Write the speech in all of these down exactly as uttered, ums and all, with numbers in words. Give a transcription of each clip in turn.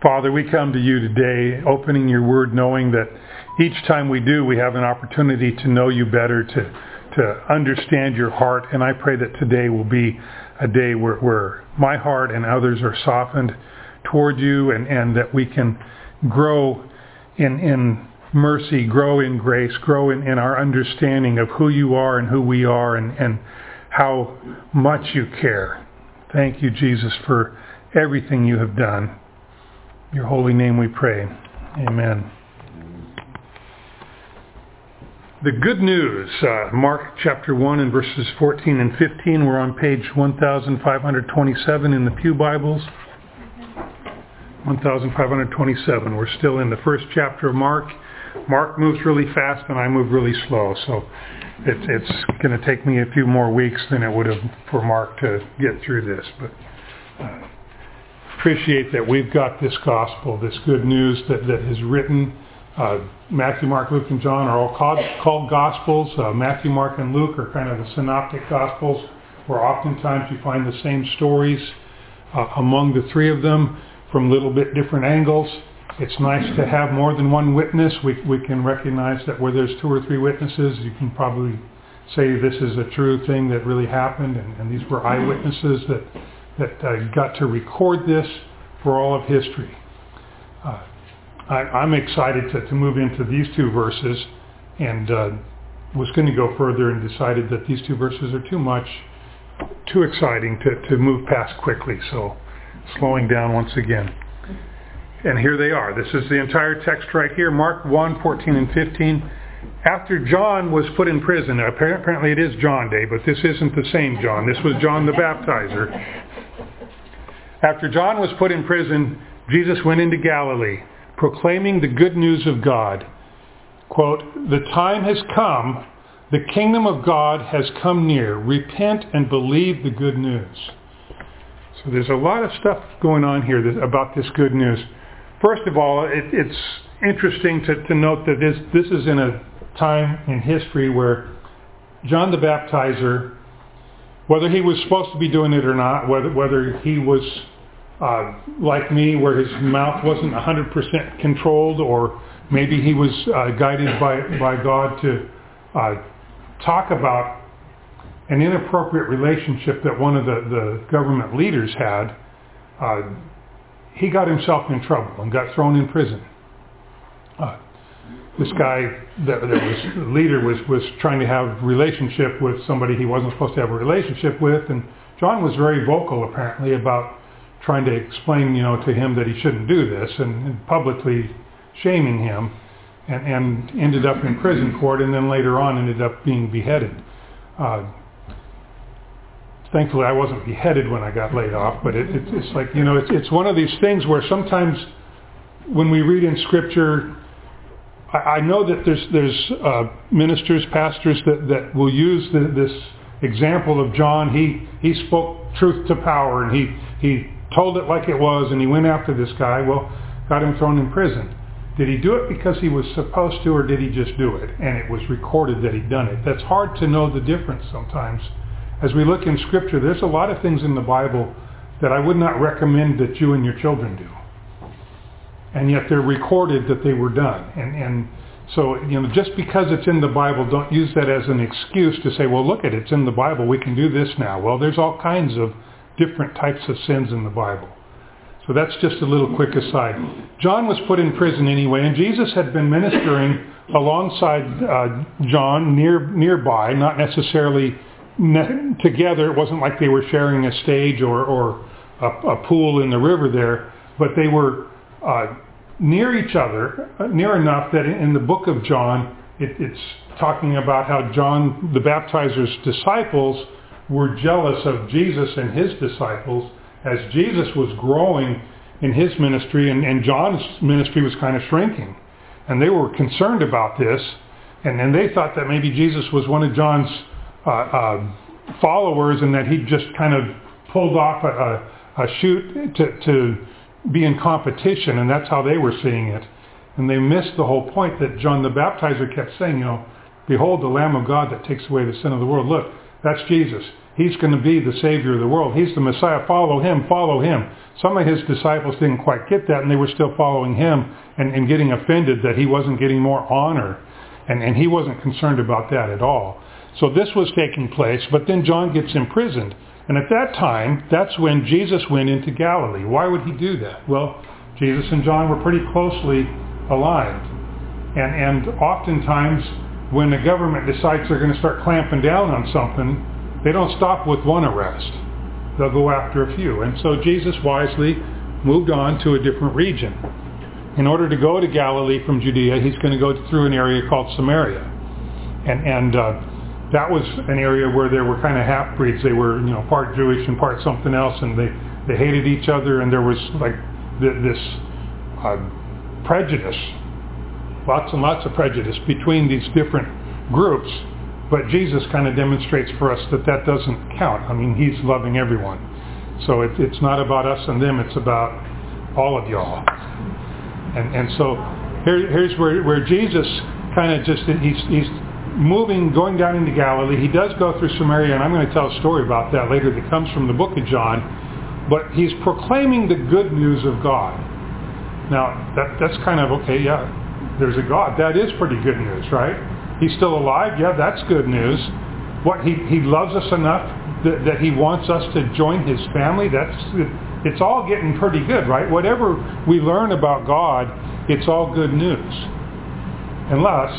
Father, we come to you today opening your word, knowing that each time we do, we have an opportunity to know you better, to, to understand your heart. And I pray that today will be a day where, where my heart and others are softened toward you, and, and that we can grow in, in mercy, grow in grace, grow in, in our understanding of who you are and who we are, and, and how much you care. Thank you, Jesus, for everything you have done. In your holy name we pray. Amen. The good news, uh, Mark chapter one and verses fourteen and fifteen. We're on page one thousand five hundred twenty-seven in the Pew Bibles. one thousand five hundred twenty-seven. We're still in the first chapter of Mark. Mark moves really fast and I move really slow, so it, it's going to take me a few more weeks than it would have for Mark to get through this. But uh, appreciate that we've got this gospel, this good news that, that is written. Uh, Matthew, Mark, Luke, and John are all called, called Gospels. Uh, Matthew, Mark, and Luke are kind of the synoptic Gospels, where oftentimes you find the same stories uh, among the three of them from a little bit different angles. It's nice to have more than one witness. We, we can recognize that where there's two or three witnesses, you can probably say this is a true thing that really happened, and, and these were eyewitnesses that, that uh, got to record this for all of history. Uh, I, I'm excited to, to move into these two verses, and uh, was going to go further and decided that these two verses are too much, too exciting to, to move past quickly, so slowing down once again. And here they are. This is the entire text right here, Mark one, fourteen and fifteen. After John was put in prison, apparently it is John Day, but this isn't the same John. This was John the Baptizer. After John was put in prison, Jesus went into Galilee, proclaiming the good news of God. Quote, "The time has come, the kingdom of God has come near. Repent and believe the good news." So there's a lot of stuff going on here that, about this good news. First of all, it, it's interesting to, to note that this, this is in a time in history where John the Baptizer, whether he was supposed to be doing it or not, whether, whether he was uh, like me, where his mouth wasn't one hundred percent controlled, or maybe he was uh, guided by, by God to uh, talk about an inappropriate relationship that one of the, the government leaders had, uh, he got himself in trouble and got thrown in prison. Uh, this guy that, that was the leader was, was trying to have a relationship with somebody he wasn't supposed to have a relationship with, and John was very vocal apparently about trying to explain, you know, to him that he shouldn't do this, and, and publicly shaming him, and, and ended up in prison for it, and then later on ended up being beheaded. Uh, Thankfully, I wasn't beheaded when I got laid off, but it, it, it's like, you know, it's, it's one of these things where sometimes when we read in Scripture, I, I know that there's there's uh, ministers, pastors that, that will use the, this example of John. He he spoke truth to power, and he, he told it like it was, and he went after this guy. Well, got him thrown in prison. Did he do it because he was supposed to, or did he just do it? And it was recorded that he'd done it. That's hard to know the difference sometimes. As we look in Scripture, there's a lot of things in the Bible that I would not recommend that you and your children do. And yet they're recorded that they were done. And, and so, you know, just because it's in the Bible, don't use that as an excuse to say, well, look at it, it's in the Bible, we can do this now. Well, there's all kinds of different types of sins in the Bible. So that's just a little quick aside. John was put in prison anyway, and Jesus had been ministering alongside uh, John near nearby, not necessarily together. It wasn't like they were sharing a stage or, or a, a pool in the river there, but they were uh, near each other, uh, near enough that in the book of John, it, it's talking about how John the Baptizer's disciples were jealous of Jesus and his disciples as Jesus was growing in his ministry, and, and John's ministry was kind of shrinking. And they were concerned about this, and, and they thought that maybe Jesus was one of John's Uh, uh, followers, and that he just kind of pulled off a, a, a chute to, to be in competition, and that's how they were seeing it. And they missed the whole point that John the Baptizer kept saying, you know, behold the Lamb of God that takes away the sin of the world. Look, that's Jesus. he's going to be the Savior of the world. He's the Messiah. Follow him, follow him. Some of his disciples didn't quite get that, and they were still following him and, and getting offended that he wasn't getting more honor. And, and he wasn't concerned about that at all. So this was taking place, but then John gets imprisoned. And at that time, that's when Jesus went into Galilee. Why would he do that? Well, Jesus and John were pretty closely aligned. And, and oftentimes, when the government decides they're going to start clamping down on something, they don't stop with one arrest. They'll go after a few. And so Jesus wisely moved on to a different region. In order to go to Galilee from Judea, he's going to go through an area called Samaria. And, and uh, that was an area where there were kind of half-breeds. They were, you know, part Jewish and part something else, and they, they hated each other, and there was like th- this uh, prejudice, lots and lots of prejudice between these different groups. But Jesus kind of demonstrates for us that that doesn't count. I mean, he's loving everyone. So it, it's not about us and them, it's about all of y'all. And, and so here, here's where, where Jesus kind of just, he's, he's moving, going down into Galilee. He does go through Samaria, and I'm going to tell a story about that later that comes from the book of John. But he's proclaiming the good news of God. Now, that, that's kind of, okay, yeah, there's a God. That is pretty good news, right? He's still alive. Yeah, that's good news. What, he, he loves us enough that, that he wants us to join his family? That's, it, it's all getting pretty good, right? Whatever we learn about God, it's all good news. Unless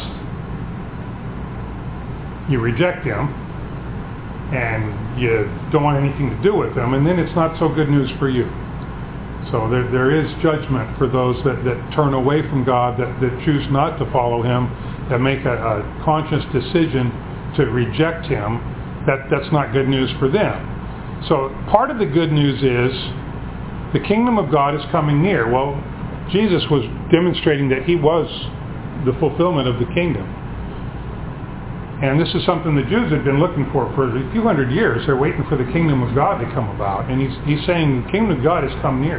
you reject him and you don't want anything to do with him, and then it's not so good news for you. So there, there is judgment for those that, that turn away from God, that, that choose not to follow him, that make a, a conscious decision to reject him. That, that's not good news for them. So part of the good news is the kingdom of God is coming near. Well, Jesus was demonstrating that he was the fulfillment of the kingdom. And this is something the Jews had been looking for for a few hundred years. They're waiting for the kingdom of God to come about. And he's, he's saying the kingdom of God has come near.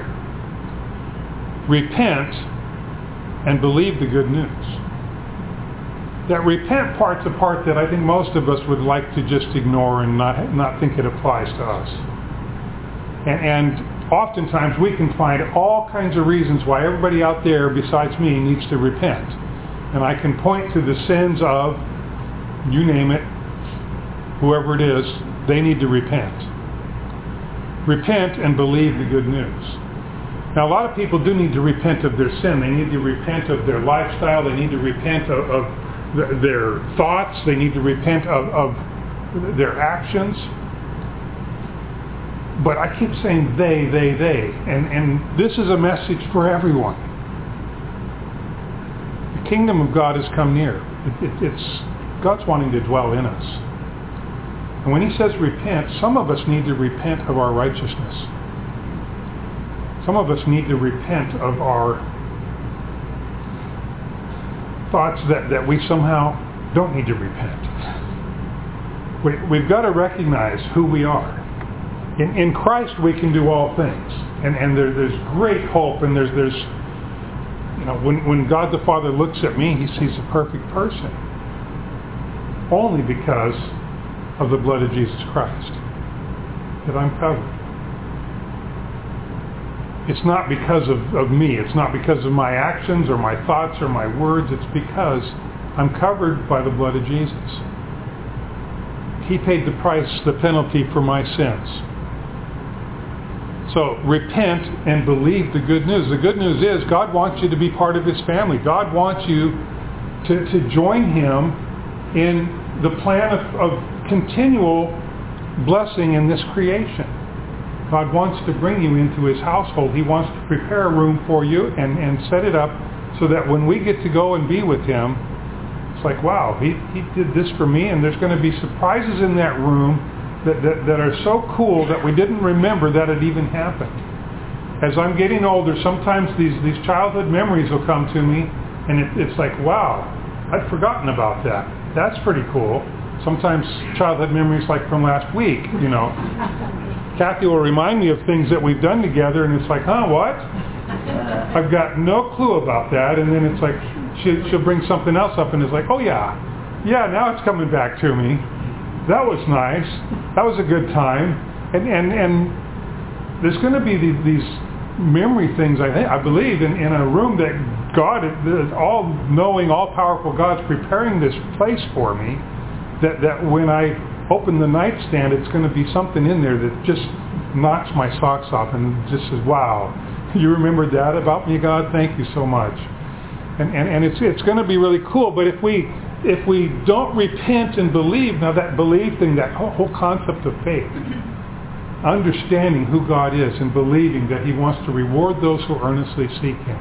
Repent and believe the good news. That repent part's a part that I think most of us would like to just ignore and not, not think it applies to us. And, and oftentimes we can find all kinds of reasons why everybody out there besides me needs to repent. And I can point to the sins of, you name it, whoever it is, they need to repent. Repent and believe the good news. Now, a lot of people do need to repent of their sin. They need to repent of their lifestyle. They need to repent of, of th- their thoughts. They need to repent of, of their actions. But I keep saying they, they, they. And, and this is a message for everyone. The kingdom of God has come near. It, it, it's God's wanting to dwell in us. And when he says repent, some of us need to repent of our righteousness. Some of us need to repent of our thoughts that, that we somehow don't need to repent. We, we've got to recognize who we are. In, in Christ we can do all things. And, and there, there's great hope, and there's, there's you know, when, when God the Father looks at me, he sees a perfect person. Only because of the blood of Jesus Christ that I'm covered. It's not because of, of me. It's not because of my actions or my thoughts or my words. It's because I'm covered by the blood of Jesus. He paid the price, the penalty for my sins. So repent and believe the good news. The good news is God wants you to be part of his family. God wants you to, to join him in the plan of, of continual blessing in this creation. God wants to bring you into his household. He wants to prepare a room for you and, and set it up so that when we get to go and be with him, it's like, wow, he, he did this for me, and there's going to be surprises in that room that, that, that are so cool that we didn't remember that it even happened. As I'm getting older, sometimes these, these childhood memories will come to me, and it, it's like, wow, I'd forgotten about that. That's pretty cool. Sometimes childhood memories like from last week, you know. Kathy will remind me of things that we've done together, and it's like, huh, what? I've got no clue about that. And then it's like, she, she'll bring something else up, and it's like, oh yeah, yeah, now it's coming back to me. that was nice. That was a good time. And and, and there's going to be these, these memory things, I think, I believe, in, in a room that God, the all-knowing, all-powerful God's preparing this place for me, that, that when I open the nightstand, it's going to be something in there that just knocks my socks off and just says, wow, you remembered that about me, God? Thank you so much. And, and, and it's, it's going to be really cool, but if we if we don't repent and believe, now that belief thing, that whole, whole concept of faith, understanding who God is and believing that he wants to reward those who earnestly seek him.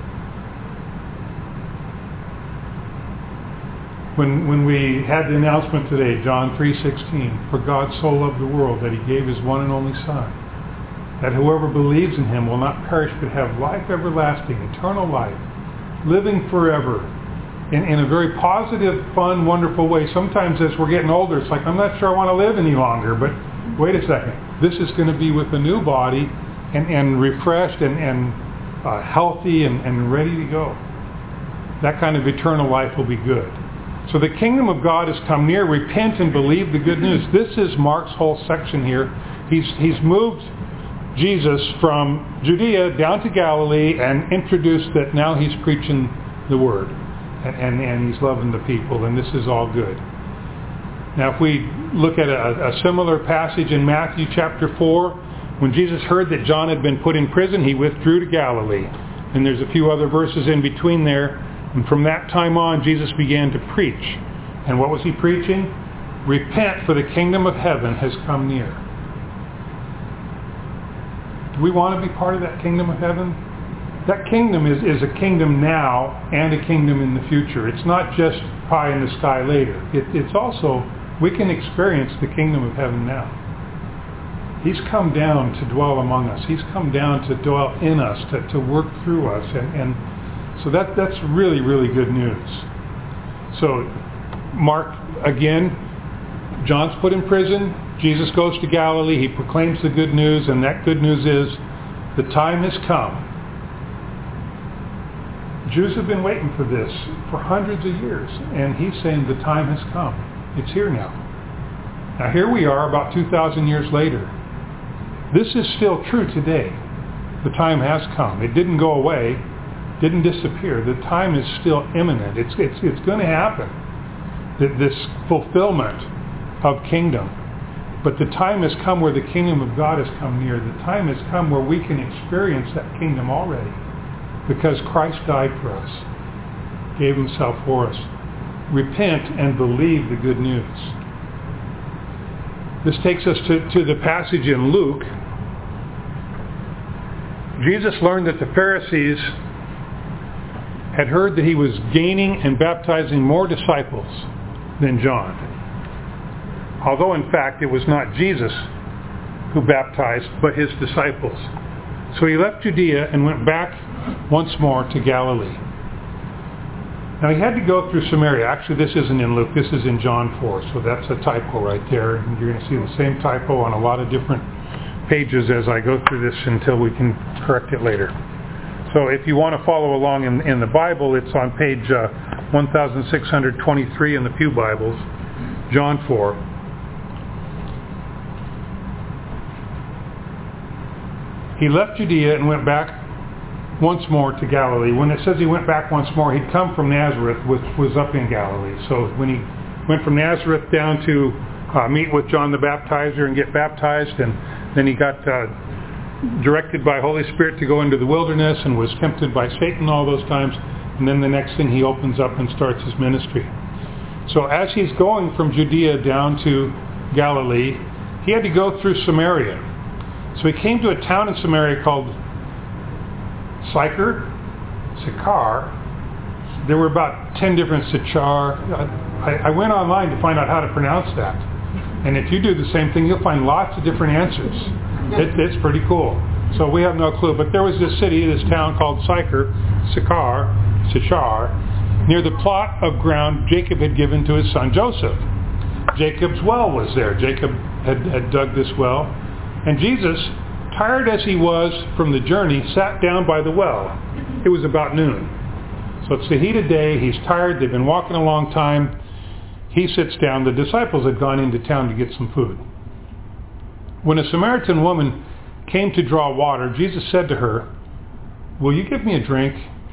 When when we had the announcement today, John three sixteen, for God so loved the world that he gave his one and only Son, that whoever believes in him will not perish but have life everlasting, eternal life, living forever, in, in a very positive, fun, wonderful way. Sometimes as we're getting older, it's like, I'm not sure I want to live any longer, but wait a second. This is going to be with a new body and, and refreshed and, and uh, healthy and, and ready to go. That kind of eternal life will be good. So the kingdom of God has come near. Repent and believe the good news. This is Mark's whole section here. He's, he's moved Jesus from Judea down to Galilee and introduced that now he's preaching the word. And, and, and he's loving the people. And this is all good. Now if we look at a, a similar passage in Matthew chapter four, when Jesus heard that John had been put in prison, he withdrew to Galilee. And there's a few other verses in between there. And from that time on, Jesus began to preach. And what was he preaching? Repent, for the kingdom of heaven has come near. Do we want to be part of that kingdom of heaven? That kingdom is, is a kingdom now and a kingdom in the future. It's not just pie in the sky later. It, it's also, we can experience the kingdom of heaven now. He's come down to dwell among us. He's come down to dwell in us, to, to work through us. And, and so that that's really, really good news. So Mark, again, John's put in prison. Jesus goes to Galilee. He proclaims the good news, and that good news is the time has come. Jews have been waiting for this for hundreds of years, and he's saying the time has come. It's here now. Now here we are about two thousand years later. This is still true today. The time has come. It didn't go away, didn't disappear. The time is still imminent. It's, it's, it's going to happen. This fulfillment of kingdom. But the time has come where the kingdom of God has come near. The time has come where we can experience that kingdom already. Because Christ died for us, gave himself for us. Repent and believe the good news. This takes us to, to the passage in Luke. Jesus learned that the Pharisees had heard that he was gaining and baptizing more disciples than John. Although in fact it was not Jesus who baptized, but his disciples. So he left Judea and went back once more to Galilee. Now he had to go through Samaria. Actually, this isn't in Luke. This is in John four. So that's a typo right there. And you're going to see the same typo on a lot of different pages as I go through this until we can correct it later. So if you want to follow along in, in the Bible, it's on page uh, one thousand six hundred twenty-three in the Pew Bibles, John four. He left Judea and went back once more to Galilee. When it says he went back once more, he'd come from Nazareth, which was up in Galilee. So when he went from Nazareth down to uh, meet with John the Baptizer and get baptized, and then he got uh, directed by Holy Spirit to go into the wilderness and was tempted by Satan all those times, and then the next thing he opens up and starts his ministry. So as he's going from Judea down to Galilee, he had to go through Samaria. So he came to a town in Samaria called Sychar, Sychar. There were about ten different Sychar. I, I went online to find out how to pronounce that. And if you do the same thing, you'll find lots of different answers. It, it's pretty cool. So we have no clue. But there was this city, this town called Sychar, Sychar, Sychar, near the plot of ground Jacob had given to his son Joseph. Jacob's well was there. Jacob had, had dug this well. And Jesus, tired as he was from the journey, sat down by the well. It was about noon. So it's the heat of day. He's tired. They've been walking a long time. he sits down. The disciples had gone into town to get some food. When a Samaritan woman came to draw water, Jesus said to her, "Will you give me a drink?"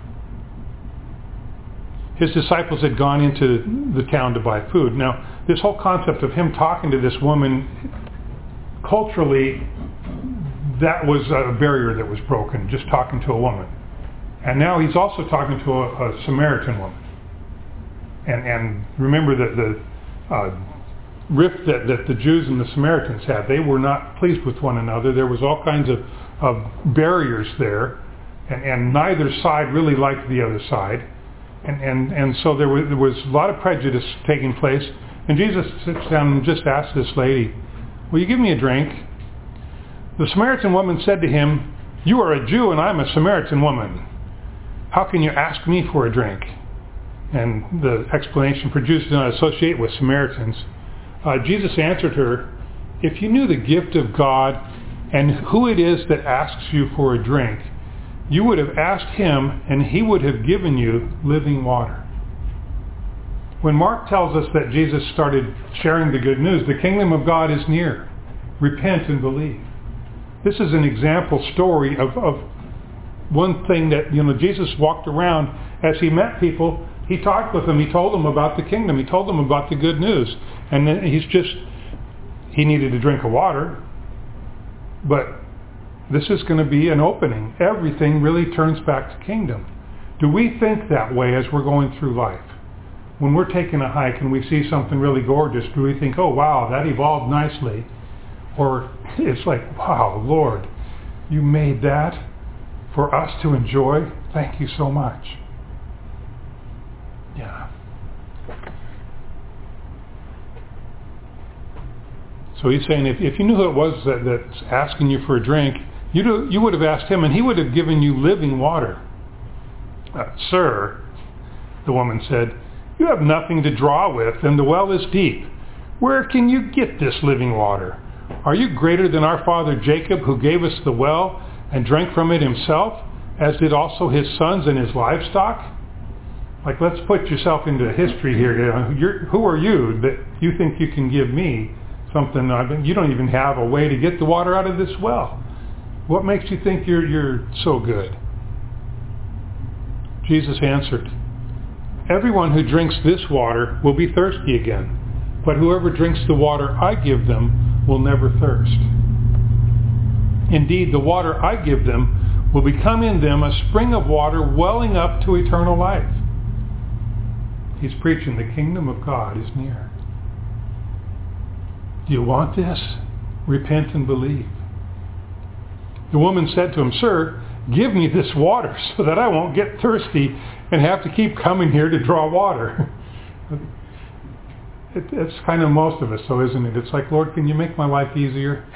His disciples had gone into the town to buy food. Now, this whole concept of him talking to this woman, culturally, that was a barrier that was broken, just talking to a woman. And now he's also talking to a, a Samaritan woman. And, and remember that the uh, rift that, that the Jews and the Samaritans had, they were not pleased with one another. There was all kinds of, of barriers there, and, and neither side really liked the other side. And, and, and so there was, there was a lot of prejudice taking place. And Jesus sits down and just asks this lady, "Will you give me a drink?" The Samaritan woman said to him, "You are a Jew and I'm a Samaritan woman. How can you ask me for a drink?" And the explanation for Jews do not associate with Samaritans. Uh, Jesus answered her, "If you knew the gift of God and who it is that asks you for a drink, you would have asked him and he would have given you living water." When Mark tells us that Jesus started sharing the good news, the kingdom of God is near. Repent and believe. This is an example story of, of one thing that, you know, Jesus walked around as he met people. He talked with them. He told them about the kingdom. He told them about the good news. And then he's just, he needed a drink of water. But this is going to be an opening. Everything really turns back to kingdom. Do we think that way as we're going through life? When we're taking a hike and we see something really gorgeous, do we think, "Oh, wow, that evolved nicely"? Or it's like, "Wow, Lord, you made that for us to enjoy. Thank you so much." Yeah. So he's saying, if, if you knew who it was that, that's asking you for a drink, you do, you would have asked him, and he would have given you living water. Uh, "Sir," the woman said, "you have nothing to draw with, and the well is deep. Where can you get this living water? Are you greater than our father Jacob, who gave us the well and drank from it himself, as did also his sons and his livestock?" Like, let's put yourself into history here. You know, you're, who are you that you think you can give me something? I've been, you don't even have a way to get the water out of this well. What makes you think you're, you're so good? Jesus answered, "Everyone who drinks this water will be thirsty again, but whoever drinks the water I give them will never thirst. Indeed, the water I give them will become in them a spring of water welling up to eternal life." He's preaching the kingdom of God is near. Do you want this? Repent and believe. The woman said to him, "Sir, give me this water so that I won't get thirsty and have to keep coming here to draw water." it, it's kind of most of us, though, isn't it? It's like, "Lord, can you make my life easier?"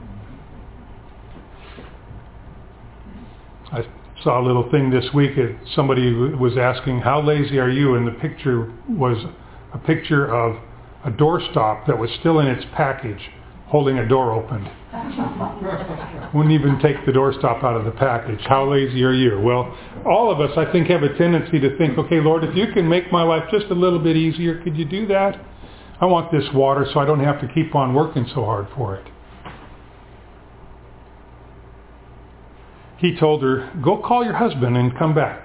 I saw a little thing this week. Somebody was asking, "How lazy are you?" And the picture was a picture of a doorstop that was still in its package, holding a door open. Wouldn't even take the doorstop out of the package. How lazy are you? Well, all of us, I think, have a tendency to think, "Okay, Lord, if you can make my life just a little bit easier, could you do that? I want this water so I don't have to keep on working so hard for it." He told her, "Go call your husband and come back."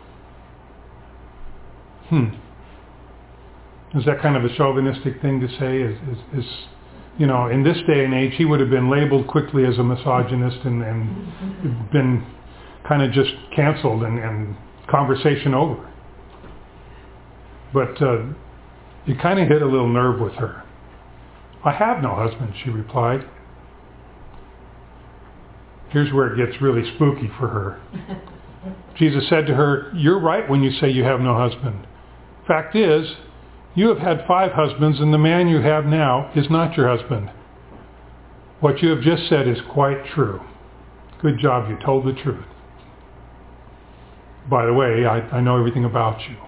Hmm. Is that kind of a chauvinistic thing to say? Is, is, is you know, in this day and age, he would have been labeled quickly as a misogynist and, and been kind of just canceled and, and conversation over. But uh, it kind of hit a little nerve with her. "I have no husband," she replied. Here's where it gets really spooky for her. Jesus said to her, "You're right when you say you have no husband. Fact is, you have had five husbands, and the man you have now is not your husband. What you have just said is quite true. Good job, you told the truth. By the way, I, I know everything about you."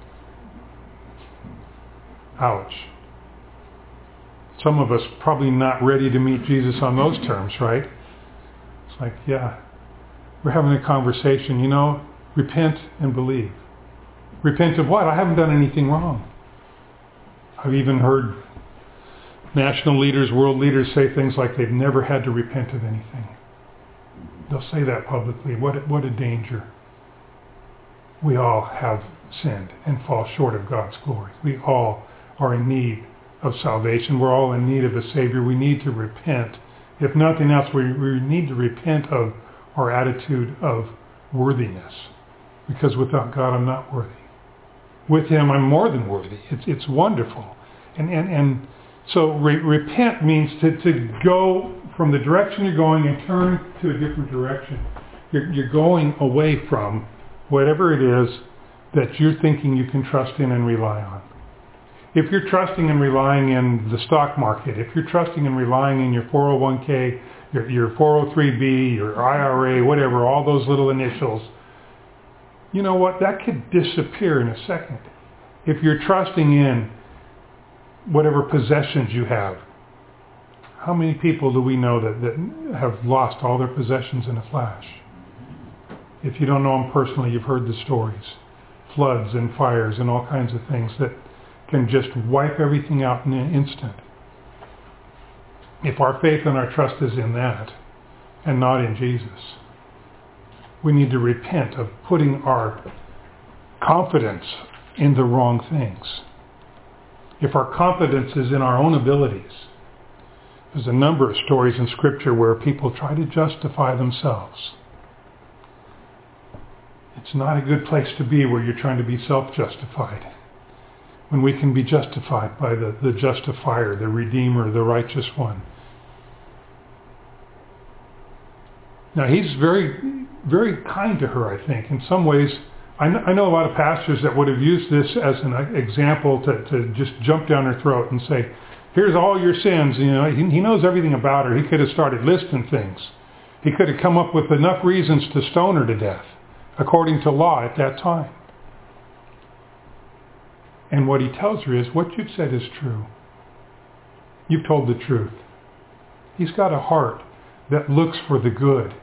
Ouch. Some of us probably not ready to meet Jesus on those terms, right? It's like, yeah, we're having a conversation, you know, repent and believe. Repent of what? I haven't done anything wrong. I've even heard national leaders, world leaders say things like they've never had to repent of anything. They'll say that publicly. What a, what a danger. We all have sinned and fall short of God's glory. We all are in need of salvation. We're all in need of a Savior. We need to repent. If nothing else, we, we need to repent of our attitude of worthiness. Because without God, I'm not worthy. With Him, I'm more than worthy. It's it's wonderful. And and, and so re- repent means to, to go from the direction you're going and turn to a different direction. You're, you're going away from whatever it is that you're thinking you can trust in and rely on. If you're trusting and relying in the stock market, if you're trusting and relying in your four oh one k, your, your four oh three b, your I R A, whatever, all those little initials, you know what? That could disappear in a second. If you're trusting in whatever possessions you have, how many people do we know that, that have lost all their possessions in a flash? If you don't know them personally, you've heard the stories. Floods and fires and all kinds of things that can just wipe everything out in an instant. If our faith and our trust is in that and not in Jesus, we need to repent of putting our confidence in the wrong things. If our confidence is in our own abilities, there's a number of stories in Scripture where people try to justify themselves. It's not a good place to be where you're trying to be self-justified. When we can be justified by the, the justifier, the Redeemer, the righteous one. Now he's very, very kind to her, I think. In some ways, I know, I know a lot of pastors that would have used this as an example to, to just jump down her throat and say, here's all your sins. You know, he, he knows everything about her. He could have started listing things. He could have come up with enough reasons to stone her to death, according to law at that time. And what he tells her is, what you've said is true. You've told the truth. He's got a heart that looks for the good.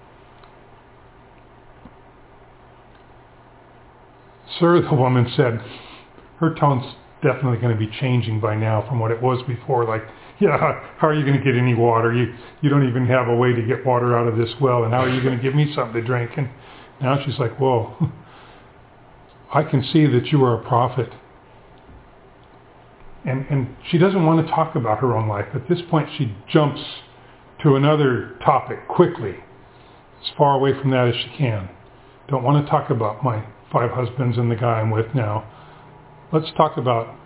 Sir, the woman said, her tone's definitely going to be changing by now from what it was before. Like, yeah, how are you going to get any water? You you don't even have a way to get water out of this well, and how are you going to give me something to drink? And now she's like, whoa, I can see that you are a prophet. And and she doesn't want to talk about her own life. At this point, she jumps to another topic quickly, as far away from that as she can. Don't want to talk about my five husbands and the guy I'm with now. Let's talk about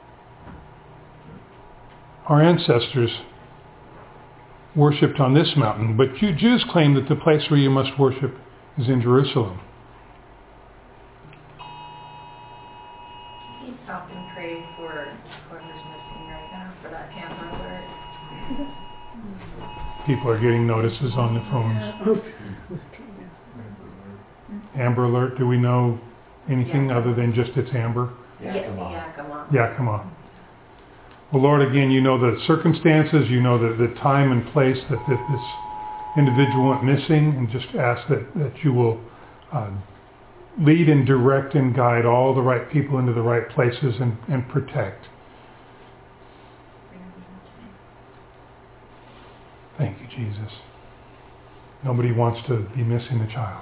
our ancestors worshipped on this mountain, but you Jews claim that the place where you must worship is in Jerusalem. Can you stop and pray for whoever's missing right now for that Amber Alert? People are getting notices on the phones. Amber Alert, do we know anything Yeah. other than just it's Amber? Yeah, yeah, come on. Yeah, come on. Well, Lord, again, you know the circumstances, you know the, the time and place that, that this individual went missing, and just ask that, that you will uh, lead and direct and guide all the right people into the right places and, and protect. Thank you, Jesus. Nobody wants to be missing a child.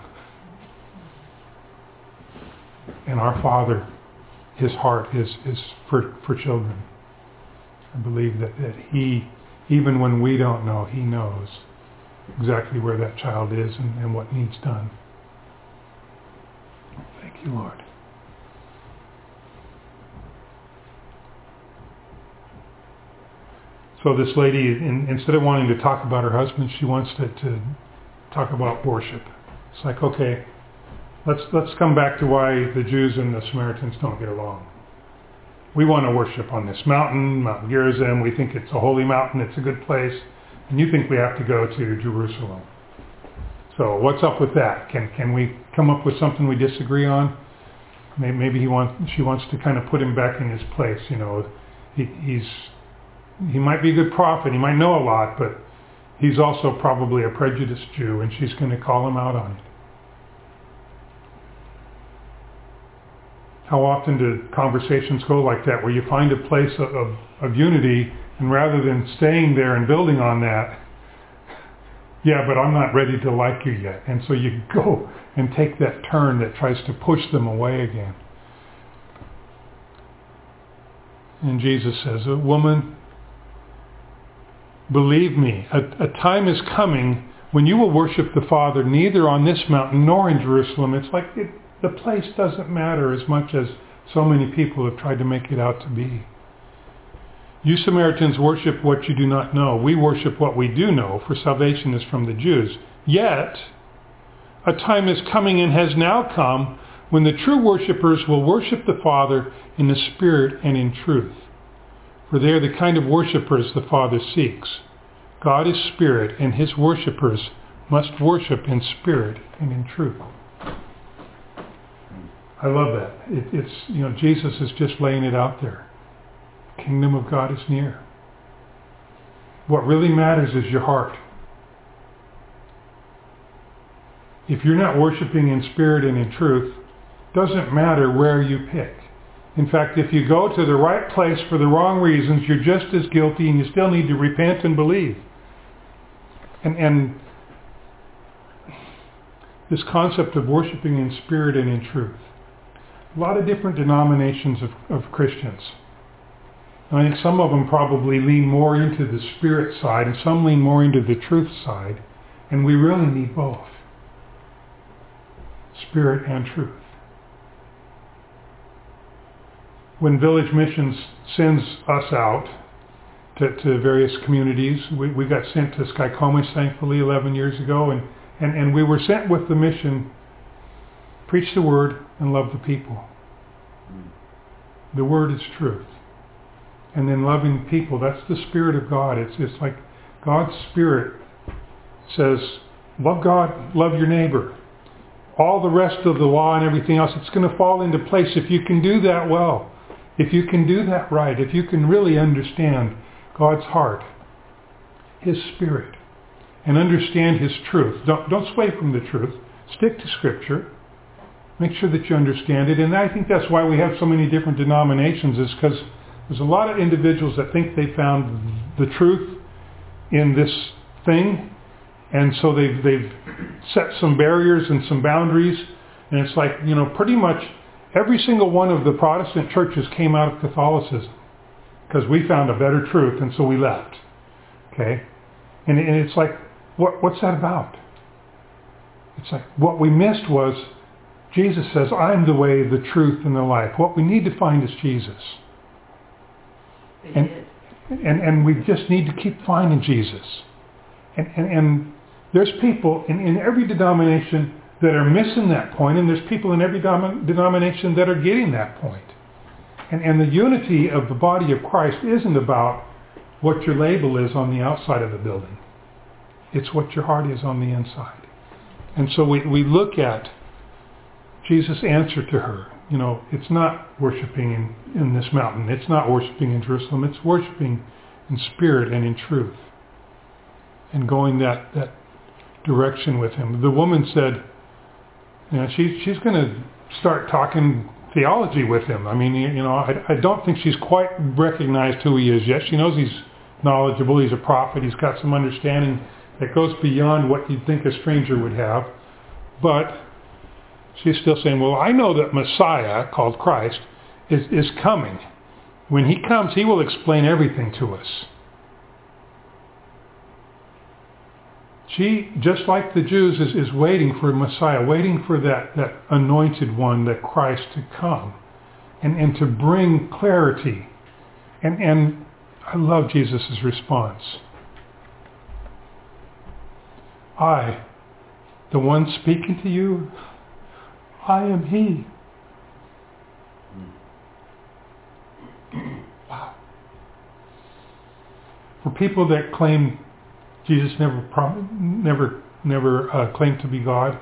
And our Father, His heart is, is for, for children. I believe that, that He, even when we don't know, He knows exactly where that child is and, and what needs done. Thank you, Lord. So this lady, in, instead of wanting to talk about her husband, she wants to, to talk about worship. It's like, okay, let's let's come back to why the Jews and the Samaritans don't get along. We want to worship on this mountain, Mount Gerizim. We think it's a holy mountain. It's a good place. And you think we have to go to Jerusalem. So what's up with that? Can can we come up with something we disagree on? Maybe, maybe he wants she wants to kind of put him back in his place. You know, he, he's he might be a good prophet. He might know a lot, but he's also probably a prejudiced Jew, and she's going to call him out on it. How often do conversations go like that, where you find a place of, of, of unity, and rather than staying there and building on that, yeah, but I'm not ready to like you yet. And so you go and take that turn that tries to push them away again. And Jesus says, woman, believe me, a, a time is coming when you will worship the Father neither on this mountain nor in Jerusalem. It's like it, the place doesn't matter as much as so many people have tried to make it out to be. You Samaritans worship what you do not know. We worship what we do know, for salvation is from the Jews. Yet, a time is coming and has now come when the true worshippers will worship the Father in the Spirit and in truth. For they are the kind of worshippers the Father seeks. God is Spirit, and His worshippers must worship in spirit and in truth. I love that. It, it's, you know, Jesus is just laying it out there. Kingdom of God is near. What really matters is your heart. If you're not worshiping in spirit and in truth, doesn't matter where you pick. In fact, if you go to the right place for the wrong reasons, you're just as guilty, and you still need to repent and believe. And, and this concept of worshiping in spirit and in truth. A lot of different denominations of, of Christians. And I think some of them probably lean more into the spirit side, and some lean more into the truth side. And we really need both. Spirit and truth. When Village Missions sends us out to, to various communities, we, we got sent to Skykomish, thankfully, eleven years ago, and, and, and we were sent with the mission, preach the word and love the people. The word is truth. And then loving people, that's the Spirit of God. It's, it's like God's Spirit says, love God, love your neighbor. All the rest of the law and everything else, it's going to fall into place if you can do that well. If you can do that right, if you can really understand God's heart, His Spirit, and understand His truth. Don't, don't sway from the truth. Stick to Scripture. Make sure that you understand it. And I think that's why we have so many different denominations, is because there's a lot of individuals that think they found the truth in this thing, and so they've, they've set some barriers and some boundaries, and it's like, you know, pretty much every single one of the Protestant churches came out of Catholicism because we found a better truth, and so we left. Okay? And, and it's like, what, what's that about? It's like, what we missed was, Jesus says, I'm the way, the truth, and the life. What we need to find is Jesus. And, and and we just need to keep finding Jesus. And, and, and there's people in, in every denomination that are missing that point, and there's people in every dom- denomination that are getting that point. And, and the unity of the body of Christ isn't about what your label is on the outside of the building. It's what your heart is on the inside. And so we, we look at Jesus' answer to her. You know, it's not worshiping in, in this mountain. It's not worshiping in Jerusalem. It's worshiping in spirit and in truth. And going that, that direction with Him. The woman said, you know, she, she's going to start talking theology with Him. I mean, you know, I, I don't think she's quite recognized who He is yet. She knows He's knowledgeable. He's a prophet. He's got some understanding that goes beyond what you'd think a stranger would have. But she's still saying, well, I know that Messiah, called Christ, is, is coming. When He comes, He will explain everything to us. She, just like the Jews, is, is waiting for Messiah, waiting for that, that anointed one, that Christ, to come and, and to bring clarity. And, and I love Jesus' response. I, the one speaking to you, I am He. Wow. For people that claim Jesus never prom- never never uh, claimed to be God,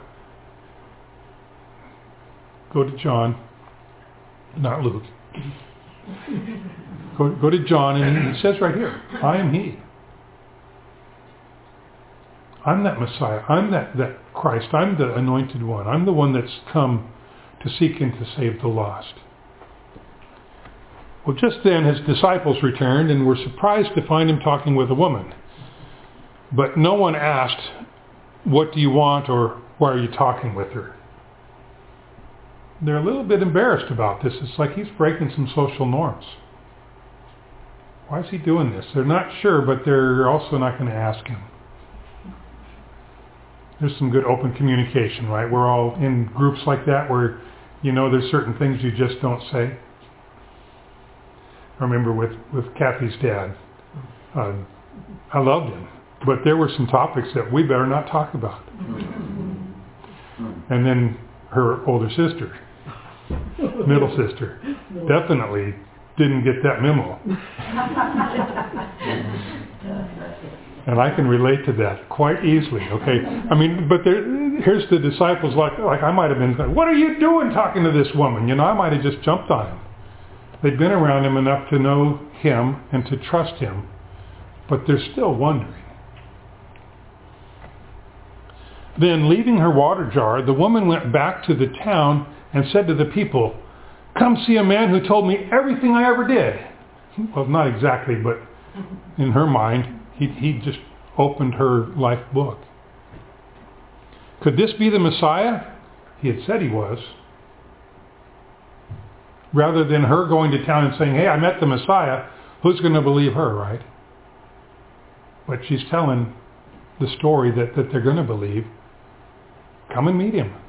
go to John, not Luke. go, go to John, and he says right here, I am He. I'm that Messiah. I'm that, that Christ. I'm the anointed one. I'm the one that's come to seek and to save the lost. Well, just then his disciples returned and were surprised to find him talking with a woman. But no one asked, "What do you want?" or "Why are you talking with her?" They're a little bit embarrassed about this. It's like he's breaking some social norms. Why is he doing this? They're not sure, but they're also not going to ask him. There's some good open communication, right? We're all in groups like that where, you know, there's certain things you just don't say. I remember with, with Kathy's dad. Uh, I loved him, but there were some topics that we better not talk about. And then her older sister, middle sister, definitely didn't get that memo. And I can relate to that quite easily, okay? I mean, but there, here's the disciples, like, like I might have been, "What are you doing talking to this woman?" You know, I might have just jumped on him. They'd been around him enough to know him and to trust him, but they're still wondering. Then, leaving her water jar, the woman went back to the town and said to the people, "Come see a man who told me everything I ever did." Well, not exactly, but in her mind, he, he just opened her life book. Could this be the Messiah? He had said he was. Rather than her going to town and saying, "Hey, I met the Messiah," who's going to believe her, right? But she's telling the story that, that they're going to believe. Come and meet him.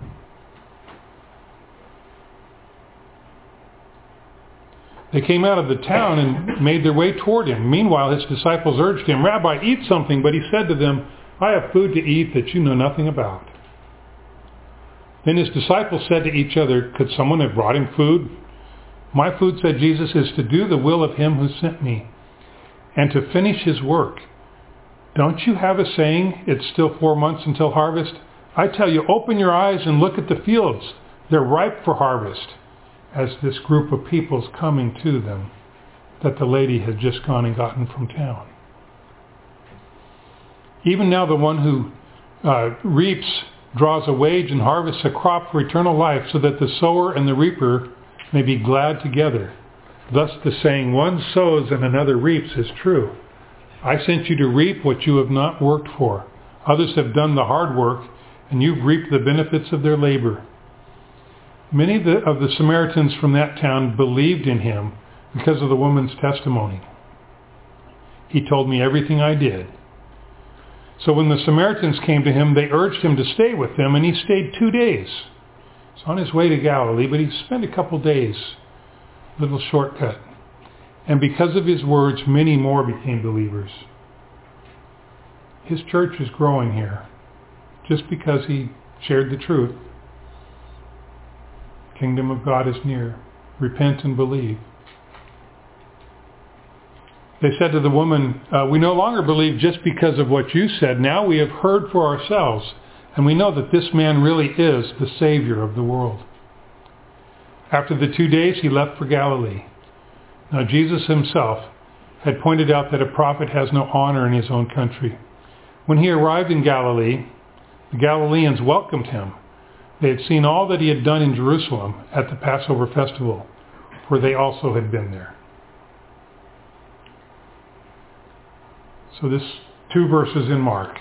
They came out of the town and made their way toward him. Meanwhile, his disciples urged him, "Rabbi, eat something." But he said to them, "I have food to eat that you know nothing about." Then his disciples said to each other, "Could someone have brought him food?" "My food," said Jesus, "is to do the will of him who sent me and to finish his work. Don't you have a saying, 'It's still four months until harvest'? I tell you, open your eyes and look at the fields. They're ripe for harvest." As this group of people's coming to them that the lady had just gone and gotten from town. Even now the one who uh, reaps draws a wage and harvests a crop for eternal life, so that the sower and the reaper may be glad together. Thus the saying, "One sows and another reaps," is true. I sent you to reap what you have not worked for. Others have done the hard work, and you've reaped the benefits of their labor. Many of the, of the Samaritans from that town believed in him because of the woman's testimony. "He told me everything I did." So when the Samaritans came to him, they urged him to stay with them, and he stayed two days. He's on his way to Galilee, but he spent a couple days, little shortcut. And because of his words, many more became believers. His church is growing here, just because he shared the truth. Kingdom of God is near. Repent and believe. They said to the woman, uh, "We no longer believe just because of what you said. Now we have heard for ourselves, and we know that this man really is the Savior of the world." After the two days, he left for Galilee. Now Jesus himself had pointed out that a prophet has no honor in his own country. When he arrived in Galilee, the Galileans welcomed him. They had seen all that he had done in Jerusalem at the Passover festival, for they also had been there. So this two verses in Mark.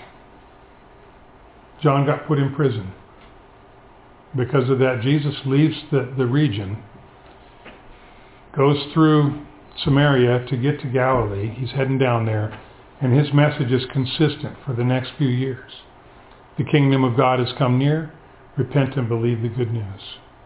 John got put in prison. Because of that, Jesus leaves the, the region, goes through Samaria to get to Galilee. He's heading down there, and his message is consistent for the next few years. The kingdom of God has come near. Repent and believe the good news.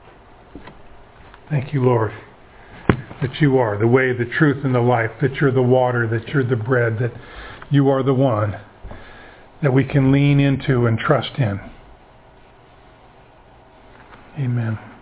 Thank you, Lord, that you are the way, the truth, and the life, that you're the water, that you're the bread, that you are the one that we can lean into and trust in. Amen.